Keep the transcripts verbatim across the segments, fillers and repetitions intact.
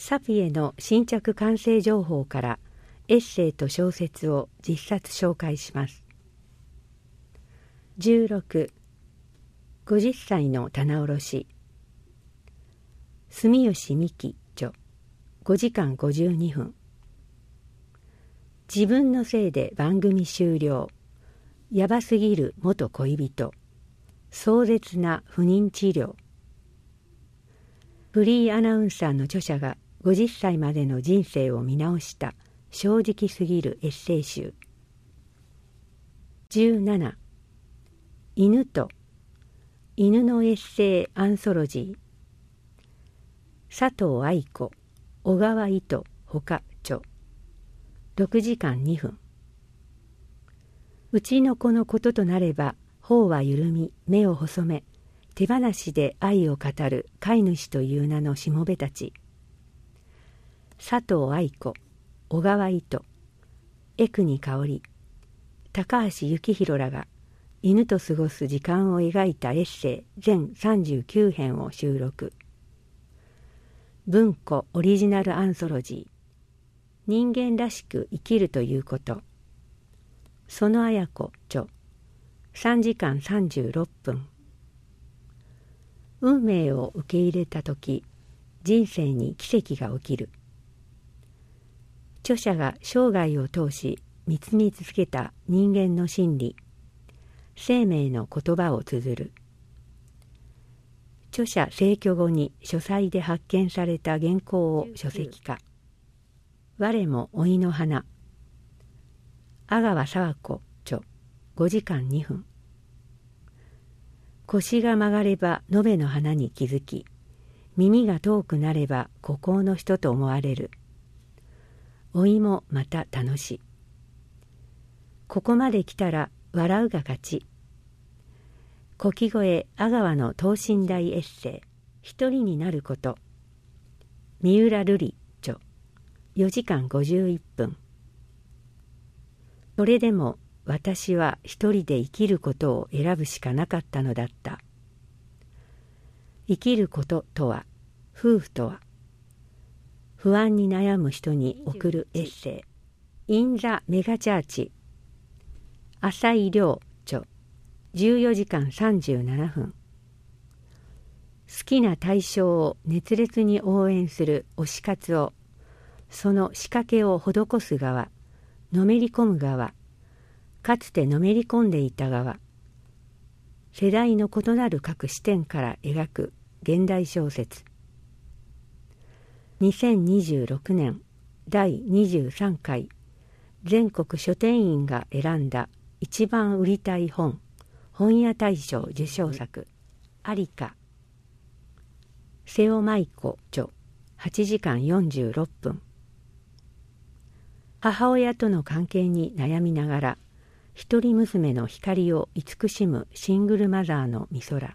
サピエの新着完成情報からエッセイと小説をじっさつ紹介します。じゅうろく、ごじゅっさいの棚卸し。住吉美希著、ごじかんごじゅうにふん。自分のせいで番組終了。やばすぎる元恋人。壮絶な不妊治療。フリーアナウンサーの著者がごじゅっさいまでの人生を見直した正直すぎるエッセイ集。じゅうなな、犬と犬のエッセイアンソロジー。佐藤愛子、小川糸ほか著、ろくじかんにふん。うちの子のこととなれば頬は緩み目を細め、手放しで愛を語る飼い主という名のしもべたち。佐藤愛子、小川糸、江国香織、高橋幸宏らが犬と過ごす時間を描いたエッセイ全さんじゅうきゅうへんを収録。文庫オリジナルアンソロジー。人間らしく生きるということ。園綾子著、さんじかんさんじゅうろっぷん。運命を受け入れたとき、人生に奇跡が起きる。著者が生涯を通し見つめ続けた人間の心理、生命の言葉を綴る。著者逝去後に書斎で発見された原稿を書籍化。我も老いの花。阿川佐和子著、ごじかんにふん。腰が曲がれば延べの花に気づき、耳が遠くなれば孤高の人と思われる。老いもまた楽しい。ここまで来たら笑うが勝ち。古希越阿川の等身大エッセイ、一人になること。三浦瑠麗著、よじかんごじゅういっぷん。それでも私は一人で生きることを選ぶしかなかったのだった。生きることとは、夫婦とは。不安に悩む人に送るエッセイ。インザ・メガチャーチ。浅井亮著、じゅうよじかんさんじゅうななふん。好きな対象を熱烈に応援する推し活を、その仕掛けを施す側、のめり込む側、かつてのめり込んでいた側、世代の異なる各視点から描く現代小説。にせんにじゅうろくねんだいにじゅうさんかい全国書店員が選んだ一番売りたい本、本屋大賞受賞作、ありか。瀬尾舞子著、はちじかんよんじゅうろっぷん。母親との関係に悩みながら、一人娘の光を慈しむシングルマザーの美空。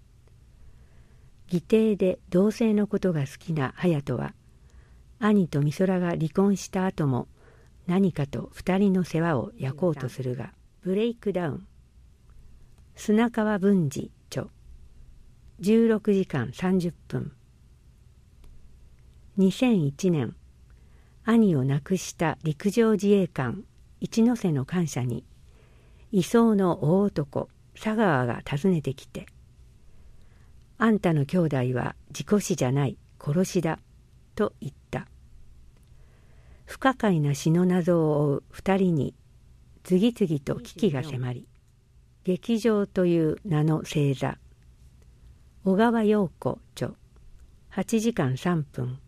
義弟で同性のことが好きな隼人は、兄と美空が離婚した後も何かと二人の世話を焼こうとするが、ブレイクダウン。砂川文治著、じゅうろくじかんさんじゅっぷん。にせんいちねん、兄を亡くした陸上自衛官一ノ瀬の感謝に、移送の大男佐川が訪ねてきて、あんたの兄弟は事故死じゃない殺しだと言った。不可解な死の謎を追う二人に次々と危機が迫り、劇場という名の星座。小川陽子著、はちじかんさんぷん。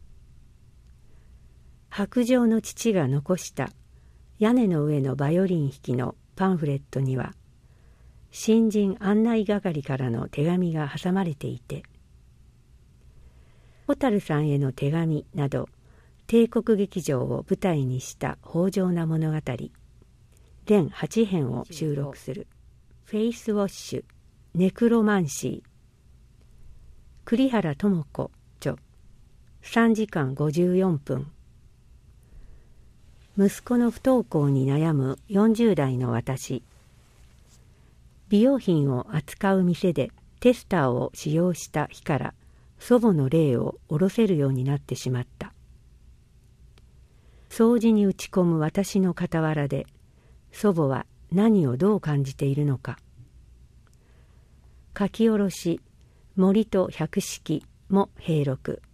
白状の父が残した屋根の上のバイオリン弾きのパンフレットには、新人案内係からの手紙が挟まれていて、蛍さんへの手紙など帝国劇場を舞台にした豊穣な物語全はちへんを収録する。フェイスウォッシュ、ネクロマンシー。栗原智子著、さんじかんごじゅうよんぷん。息子の不登校に悩むよんじゅうだいの私。美容品を扱う店でテスターを使用した日から祖母の霊を下ろせるようになってしまった。 掃除に打ち込む私の傍らで、祖母は何をどう感じているのか。書き下ろし森と百式も併録。